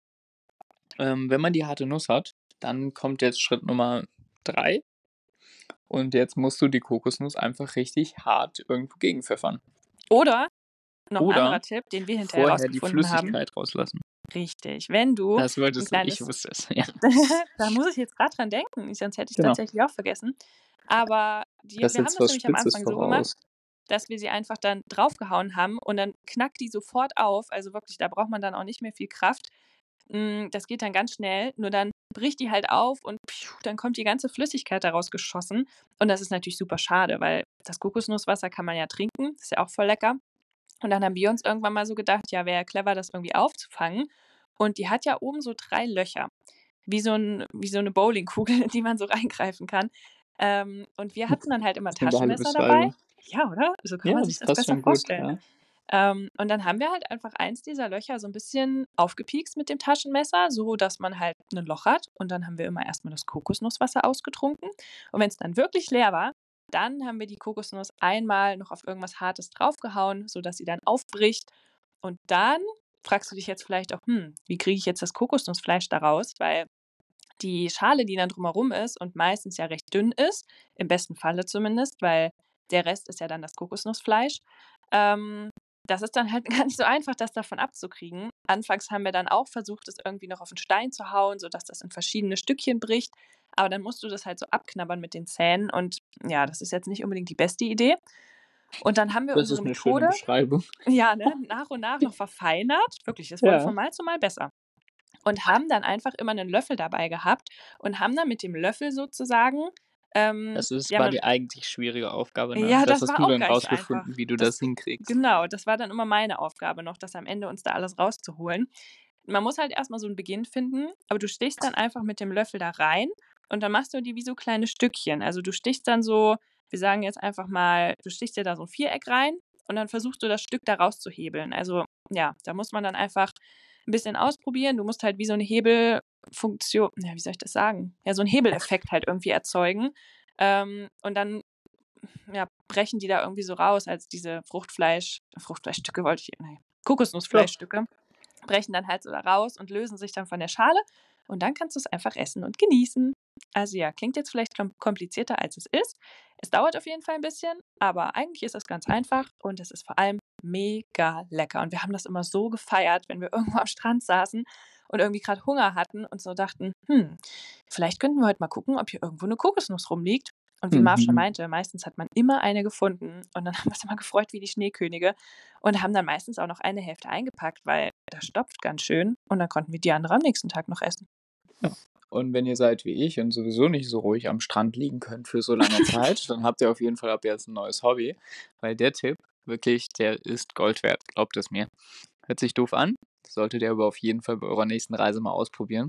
B: Wenn man die harte Nuss hat, dann kommt jetzt Schritt Nummer 3 und jetzt musst du die Kokosnuss einfach richtig hart irgendwo gegenpfeffern.
C: Oder, noch ein
B: Oder
C: anderer Tipp, den wir hinterher
B: Vorher die
C: rausgefunden haben.
B: Flüssigkeit rauslassen.
C: Richtig, wenn du
B: Das
C: ein
B: wolltest du, ich
C: kleines...
B: wusste es. Ja.
C: Da muss ich jetzt gerade dran denken, sonst hätte ich es
B: Genau.
C: tatsächlich auch vergessen. Aber wir
B: Das
C: haben
B: jetzt
C: das
B: was
C: nämlich am
B: Spitzes
C: Anfang so gemacht,
B: voraus.
C: dass wir sie einfach dann draufgehauen haben und dann knackt die sofort auf. Also wirklich, da braucht man dann auch nicht mehr viel Kraft. Das geht dann ganz schnell, nur dann bricht die halt auf und dann kommt die ganze Flüssigkeit daraus geschossen. Und das ist natürlich super schade, weil das Kokosnusswasser kann man ja trinken, das ist ja auch voll lecker. Und dann haben wir uns irgendwann mal so gedacht, ja, wäre ja clever, das irgendwie aufzufangen. Und die hat ja oben so 3 Löcher, wie so eine Bowlingkugel, in die man so reingreifen kann. Und wir hatten dann halt immer
B: Das ist eine geile
C: Taschenmesser dabei.
B: Beschreibung.
C: Ja, oder? So kann
B: Ja,
C: man sich
B: das
C: das
B: passt
C: besser
B: schon gut.
C: vorstellen.
B: Ja.
C: Und dann haben wir halt einfach eins dieser Löcher so ein bisschen aufgepiekst mit dem Taschenmesser, so dass man halt ein Loch hat. Und dann haben wir immer erstmal das Kokosnusswasser ausgetrunken. Und wenn es dann wirklich leer war, dann haben wir die Kokosnuss einmal noch auf irgendwas Hartes draufgehauen, sodass sie dann aufbricht. Und dann fragst du dich jetzt vielleicht auch, wie kriege ich jetzt das Kokosnussfleisch da raus? Weil die Schale, die dann drumherum ist und meistens ja recht dünn ist, im besten Falle zumindest, weil der Rest ist ja dann das Kokosnussfleisch. Das ist dann halt gar nicht so einfach, das davon abzukriegen. Anfangs haben wir dann auch versucht, es irgendwie noch auf den Stein zu hauen, sodass das in verschiedene Stückchen bricht. Aber dann musst du das halt so abknabbern mit den Zähnen und ja, das ist jetzt nicht unbedingt die beste Idee. Und dann haben wir
B: Das ist
C: unsere
B: eine schöne
C: Methode
B: Beschreibung.
C: ja, ne, nach und nach noch verfeinert. Wirklich, es wurde
B: Ja.
C: von Mal zu Mal besser. Und haben dann einfach immer einen Löffel dabei gehabt und haben dann mit dem Löffel sozusagen
B: Das
C: ja,
B: war die eigentlich schwierige Aufgabe, ne?
C: ja,
B: Das
C: das
B: hast
C: war
B: du
C: auch
B: dann
C: gar nicht so einfach.
B: rausgefunden, wie du das hinkriegst.
C: Genau, das war dann immer meine Aufgabe noch, das am Ende uns da alles rauszuholen. Man muss halt erstmal so einen Beginn finden, aber du stichst dann einfach mit dem Löffel da rein und dann machst du die wie so kleine Stückchen. Also du stichst dann so, wir sagen jetzt einfach mal, du stichst dir da so ein Viereck rein und dann versuchst du das Stück da rauszuhebeln. Also ja, da muss man dann einfach ein bisschen ausprobieren. Du musst halt wie so eine Hebelfunktion, ja, wie soll ich das sagen? Ja, so einen Hebeleffekt halt irgendwie erzeugen. Und dann ja, brechen die da irgendwie so raus, als diese Fruchtfleischstücke wollte ich, nee, Kokosnussfleischstücke, brechen dann halt so da raus und lösen sich dann von der Schale und dann kannst du es einfach essen und genießen. Also ja, klingt jetzt vielleicht komplizierter, als es ist. Es dauert auf jeden Fall ein bisschen, aber eigentlich ist es ganz einfach und es ist vor allem mega lecker. Und wir haben das immer so gefeiert, wenn wir irgendwo am Strand saßen und irgendwie gerade Hunger hatten und so dachten, vielleicht könnten wir heute mal gucken, ob hier irgendwo eine Kokosnuss rumliegt. Und wie Marv schon meinte, meistens hat man immer eine gefunden und dann haben wir uns immer gefreut wie die Schneekönige und haben dann meistens auch noch eine Hälfte eingepackt, weil das stopft ganz schön und dann konnten wir die andere am nächsten Tag noch essen.
B: Ja. Und wenn ihr seid wie ich und sowieso nicht so ruhig am Strand liegen könnt für so lange Zeit, dann habt ihr auf jeden Fall ab jetzt ein neues Hobby, weil der Tipp wirklich, der ist Gold wert, glaubt es mir. Hört sich doof an, solltet ihr aber auf jeden Fall bei eurer nächsten Reise mal ausprobieren.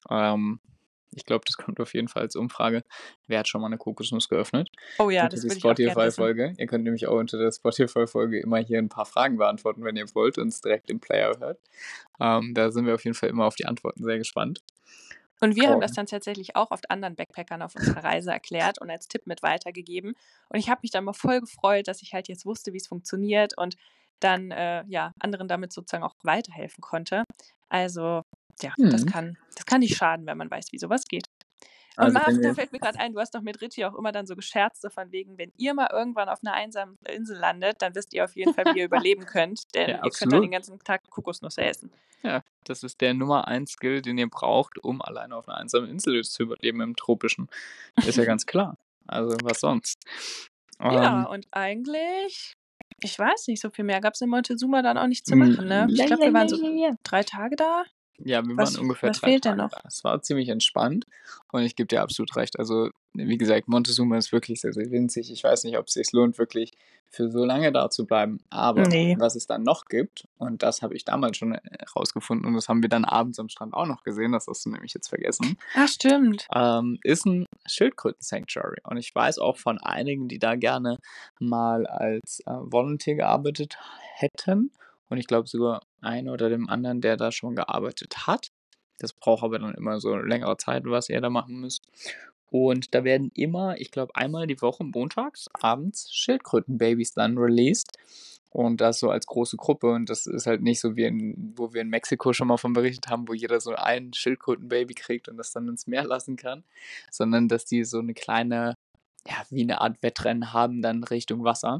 B: Ich glaube, das kommt auf jeden Fall als Umfrage. Wer hat schon mal eine Kokosnuss geöffnet?
C: Oh ja,
B: Unter
C: das
B: die
C: würde ich auch gerne wissen.
B: Spotify-Folge. Ihr könnt nämlich auch unter der Spotify-Folge immer hier ein paar Fragen beantworten, wenn ihr wollt und es direkt im Player hört. Da sind wir auf jeden Fall immer auf die Antworten sehr gespannt.
C: Und wir haben das
B: Und
C: dann tatsächlich auch oft anderen Backpackern auf unserer Reise erklärt und als Tipp mit weitergegeben. Und ich habe mich dann mal voll gefreut, dass ich halt jetzt wusste, wie es funktioniert und dann anderen damit sozusagen auch weiterhelfen konnte. Also ja, das
B: hm,
C: kann nicht schaden, wenn man weiß, wie sowas geht. Und
B: also
C: Marvin,
B: wenn
C: da
B: ihr,
C: fällt mir gerade ein, du hast doch mit Richie auch immer dann so gescherzt, so von wegen, wenn ihr mal irgendwann auf einer einsamen Insel landet, dann wisst ihr auf jeden Fall, wie ihr überleben könnt, denn
B: ja,
C: ihr könnt dann den
B: absolut.
C: ganzen Tag Kokosnüsse essen.
B: Ja, das ist der Nummer 1 Skill, den ihr braucht, um alleine auf einer einsamen Insel zu überleben im Tropischen. Ist ja ganz klar. Also was sonst?
C: Ja,
B: Ähm,
C: und eigentlich, ich weiß nicht, so viel mehr gab es in Montezuma dann auch nicht zu machen, ne? Ich
B: ja,
C: glaube,
B: ja,
C: wir
B: ja,
C: waren so
B: ja, ja.
C: 3 Tage da.
B: Ja, wir waren ungefähr
C: Was
B: 3
C: fehlt denn
B: Tage
C: noch?
B: da. Es war ziemlich entspannt und ich gebe dir absolut recht. Also, wie gesagt, Montezuma ist wirklich sehr, sehr winzig. Ich weiß nicht, ob es sich lohnt, wirklich für so lange da zu bleiben. Aber
C: Nee.
B: was es dann noch gibt, und das habe ich damals schon herausgefunden und das haben wir dann abends am Strand auch noch gesehen, das hast du nämlich jetzt vergessen,
C: Ach, stimmt.
B: ist ein Schildkröten-Sanctuary. Und ich weiß auch von einigen, die da gerne mal als Volunteer gearbeitet hätten. Und ich glaube sogar einen oder dem anderen, der da schon gearbeitet hat. Das braucht aber dann immer so längere Zeit, was ihr da machen müsst. Und da werden immer, ich glaube, einmal die Woche montags abends Schildkrötenbabys dann released. Und das so als große Gruppe. Und das ist halt nicht so wie wo wir in Mexiko schon mal von berichtet haben, wo jeder so ein Schildkrötenbaby kriegt und das dann ins Meer lassen kann. Sondern dass die so eine kleine, ja, wie eine Art Wettrennen haben dann Richtung Wasser.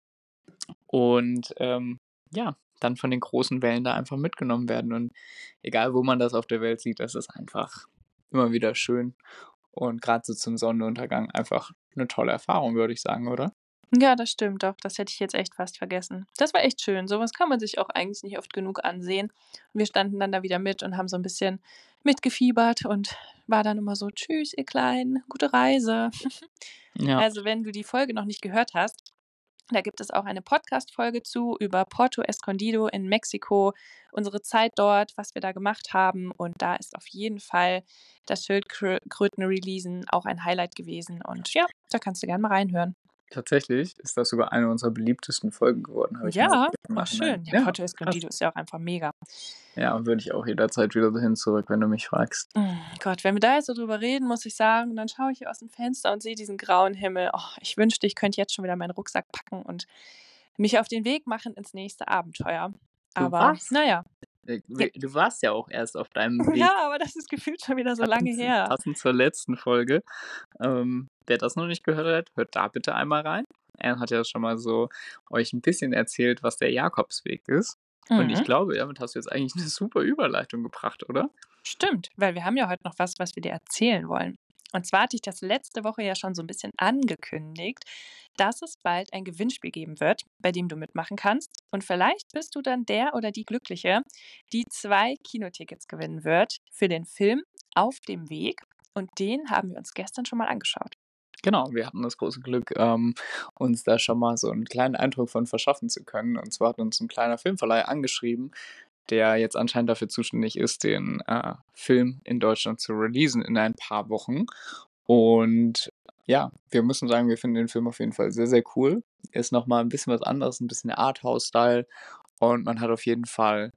B: Und ja, dann von den großen Wellen da einfach mitgenommen werden. Und egal, wo man das auf der Welt sieht, das ist einfach immer wieder schön. Und gerade so zum Sonnenuntergang einfach eine tolle Erfahrung, würde ich sagen, oder?
C: Ja, das stimmt doch. Das hätte ich jetzt echt fast vergessen. Das war echt schön. Sowas kann man sich auch eigentlich nicht oft genug ansehen. Und wir standen dann da wieder mit und haben so ein bisschen mitgefiebert und war dann immer so, tschüss, ihr Kleinen, gute Reise.
B: Ja,
C: Also, wenn du die Folge noch nicht gehört hast, da gibt es auch eine Podcast-Folge zu über Porto Escondido in Mexiko, unsere Zeit dort, was wir da gemacht haben. Und da ist auf jeden Fall das Schildkröten-Releasen auch ein Highlight gewesen. Und ja, da kannst du gerne mal reinhören.
B: tatsächlich ist das sogar eine unserer beliebtesten Folgen geworden, habe ich mir
C: Ja,
B: überlegt im
C: oh,
B: Nachhinein.
C: schön. Ja,
B: Ja,
C: Porto
B: krass.
C: Escondido ist ja auch einfach mega.
B: Ja, und würde ich auch jederzeit wieder dahin zurück, wenn du mich fragst.
C: Gott, wenn wir da jetzt so drüber reden, muss ich sagen, dann schaue ich hier aus dem Fenster und sehe diesen grauen Himmel. Oh, ich wünschte, ich könnte jetzt schon wieder meinen Rucksack packen und mich auf den Weg machen ins nächste Abenteuer.
B: Du
C: Aber
B: warst,
C: naja.
B: du warst ja auch erst auf deinem Weg
C: Ja, aber das ist gefühlt schon wieder so lange her.
B: passend zur letzten Folge. Wer das noch nicht gehört hat, hört da bitte einmal rein. Er hat ja schon mal so euch ein bisschen erzählt, was der Jakobsweg ist. Und ich
C: Mhm.
B: glaube, damit hast du jetzt eigentlich eine super Überleitung gebracht, oder?
C: Stimmt, weil wir haben ja heute noch was wir dir erzählen wollen. Und zwar hatte ich das letzte Woche ja schon so ein bisschen angekündigt, dass es bald ein Gewinnspiel geben wird, bei dem du mitmachen kannst. Und vielleicht bist du dann der oder die Glückliche, die 2 Kinotickets gewinnen wird für den Film Auf dem Weg. Und den haben wir uns gestern schon mal angeschaut.
B: Genau, wir hatten das große Glück, uns da schon mal so einen kleinen Eindruck von verschaffen zu können. Und zwar hat uns ein kleiner Filmverleih angeschrieben, der jetzt anscheinend dafür zuständig ist, den Film in Deutschland zu releasen in ein paar Wochen. Und ja, wir müssen sagen, wir finden den Film auf jeden Fall sehr, sehr cool. Ist nochmal ein bisschen was anderes, ein bisschen Arthouse-Style. Und man hat auf jeden Fall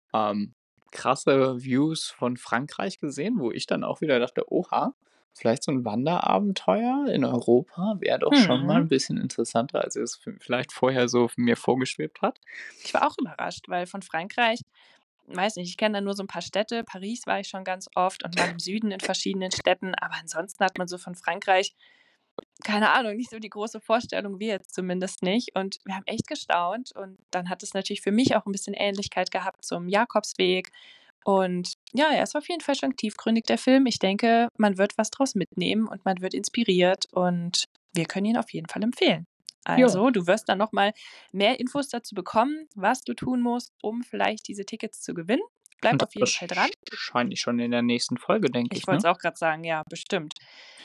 B: krasse Views von Frankreich gesehen, wo ich dann auch wieder dachte, oha, vielleicht so ein Wanderabenteuer in Europa wäre doch schon mal ein bisschen interessanter, als es vielleicht vorher so mir vorgeschwebt hat.
C: Ich war auch überrascht, weil von Frankreich, weiß nicht, ich kenne da nur so ein paar Städte. Paris war ich schon ganz oft und mal im Süden in verschiedenen Städten. Aber ansonsten hat man so von Frankreich, keine Ahnung, nicht so die große Vorstellung, wir jetzt zumindest nicht. Und wir haben echt gestaunt. Und dann hat es natürlich für mich auch ein bisschen Ähnlichkeit gehabt zum Jakobsweg. Und ja, er ist auf jeden Fall schon tiefgründig, der Film. Ich denke, man wird was draus mitnehmen und man wird inspiriert. Und wir können ihn auf jeden Fall empfehlen. Also, du wirst dann nochmal mehr Infos dazu bekommen, was du tun musst, um vielleicht diese Tickets zu gewinnen. Bleib
B: Und
C: auf jeden Fall dran.
B: wahrscheinlich schon in der nächsten Folge, denke
C: Ich
B: ich,
C: wollte
B: ne?
C: es auch gerade sagen, ja, bestimmt.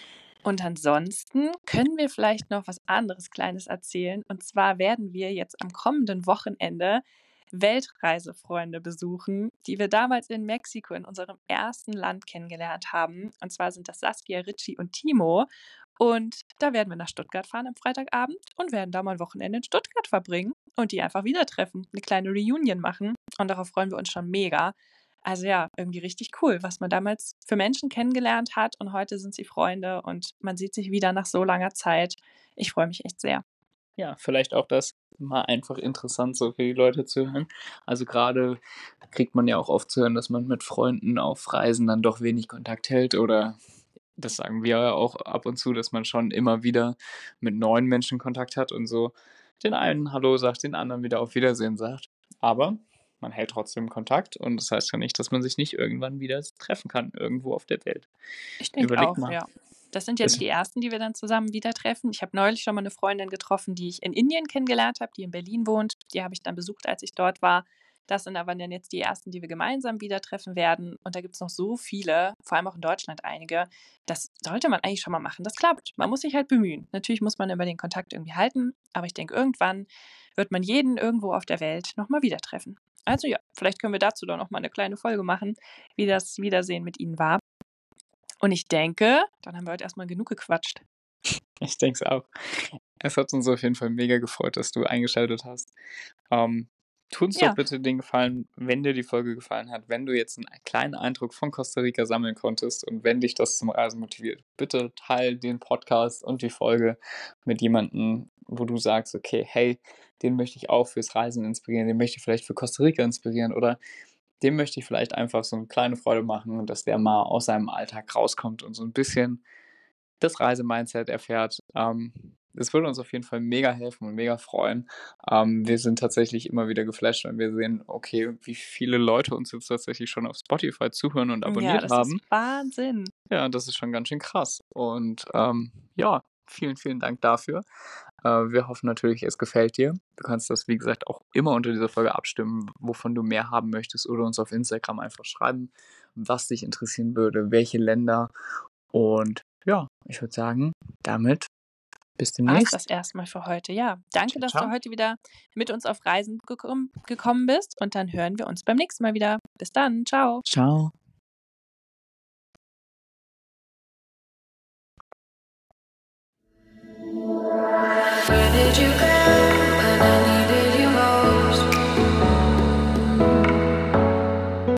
C: Und ansonsten können wir vielleicht noch was anderes Kleines erzählen. Und zwar werden wir jetzt am kommenden Wochenende Weltreisefreunde besuchen, die wir damals in Mexiko in unserem ersten Land kennengelernt haben. Und zwar sind das Saskia, Richie und Timo. Und da werden wir nach Stuttgart fahren am Freitagabend und werden da mal ein Wochenende in Stuttgart verbringen und die einfach wieder treffen, eine kleine Reunion machen. Und darauf freuen wir uns schon mega. Also ja, irgendwie richtig cool, was man damals für Menschen kennengelernt hat und heute sind sie Freunde und man sieht sich wieder nach so langer Zeit. Ich freue mich echt sehr.
B: Ja, vielleicht auch das mal einfach interessant so für die Leute zu hören. Also gerade kriegt man ja auch oft zu hören, dass man mit Freunden auf Reisen dann doch wenig Kontakt hält oder das sagen wir ja auch ab und zu, dass man schon immer wieder mit neuen Menschen Kontakt hat und so den einen Hallo sagt, den anderen wieder auf Wiedersehen sagt. Aber man hält trotzdem Kontakt und das heißt ja nicht, dass man sich nicht irgendwann wieder treffen kann, irgendwo auf der Welt.
C: Ich denke
B: Überleg
C: auch,
B: mal.
C: ja. Das sind jetzt die ersten, die wir dann zusammen wieder treffen. Ich habe neulich schon mal eine Freundin getroffen, die ich in Indien kennengelernt habe, die in Berlin wohnt. Die habe ich dann besucht, als ich dort war. Das sind aber dann jetzt die ersten, die wir gemeinsam wieder treffen werden. Und da gibt es noch so viele, vor allem auch in Deutschland einige. Das sollte man eigentlich schon mal machen. Das klappt. Man muss sich halt bemühen. Natürlich muss man immer den Kontakt irgendwie halten. Aber ich denke, irgendwann wird man jeden irgendwo auf der Welt nochmal wieder treffen. Also ja, vielleicht können wir dazu doch nochmal eine kleine Folge machen, wie das Wiedersehen mit Ihnen war. Und ich denke, dann haben wir heute erstmal genug gequatscht.
B: Ich denke es auch. Es hat uns auf jeden Fall mega gefreut, dass du eingeschaltet hast. Tu uns
C: Ja.
B: doch bitte den Gefallen, wenn dir die Folge gefallen hat, wenn du jetzt einen kleinen Eindruck von Costa Rica sammeln konntest und wenn dich das zum Reisen motiviert, bitte teil den Podcast und die Folge mit jemandem, wo du sagst, okay, hey, den möchte ich auch fürs Reisen inspirieren, den möchte ich vielleicht für Costa Rica inspirieren oder dem möchte ich vielleicht einfach so eine kleine Freude machen, dass der mal aus seinem Alltag rauskommt und so ein bisschen das Reisemindset erfährt. Das würde uns auf jeden Fall mega helfen und mega freuen. Wir sind tatsächlich immer wieder geflasht, wenn wir sehen, okay, wie viele Leute uns jetzt tatsächlich schon auf Spotify zuhören und
C: Ja,
B: abonniert
C: das
B: haben.
C: ist Wahnsinn.
B: Ja, das ist schon ganz schön krass. Und ja, vielen, vielen Dank dafür. Wir hoffen natürlich, es gefällt dir. Du kannst das, wie gesagt, auch immer unter dieser Folge abstimmen, wovon du mehr haben möchtest oder uns auf Instagram einfach schreiben, was dich interessieren würde, welche Länder. Und ja, ich würde sagen, damit bis
C: War's
B: demnächst.
C: das erstmal für heute. Ja, danke,
B: Ciao,
C: dass
B: ciao.
C: du heute wieder mit uns auf Reisen gekommen bist und dann hören wir uns beim nächsten Mal wieder. Bis dann. Ciao.
B: Ciao.
A: Where did you go?